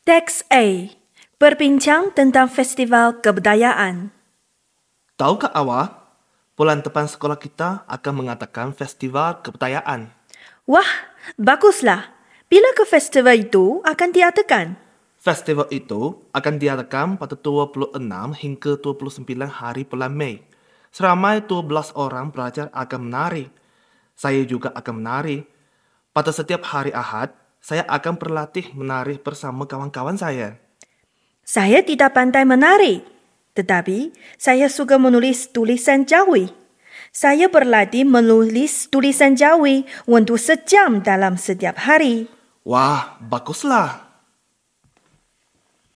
Teks A. Berbincang tentang Festival Kebudayaan. Tahukah awak, bulan depan sekolah kita akan mengadakan Festival Kebudayaan. Wah, baguslah. Bila ke festival itu akan diadakan? Festival itu akan diadakan pada 26 hingga 29 hari bulan Mei. Seramai 12 orang pelajar akan menari. Saya juga akan menari. Pada setiap hari Ahad, saya akan berlatih menari bersama kawan-kawan saya. Saya tidak pandai menari, tetapi saya suka menulis tulisan Jawi. Saya berlatih menulis tulisan Jawi untuk sejam dalam setiap hari. Wah, baguslah.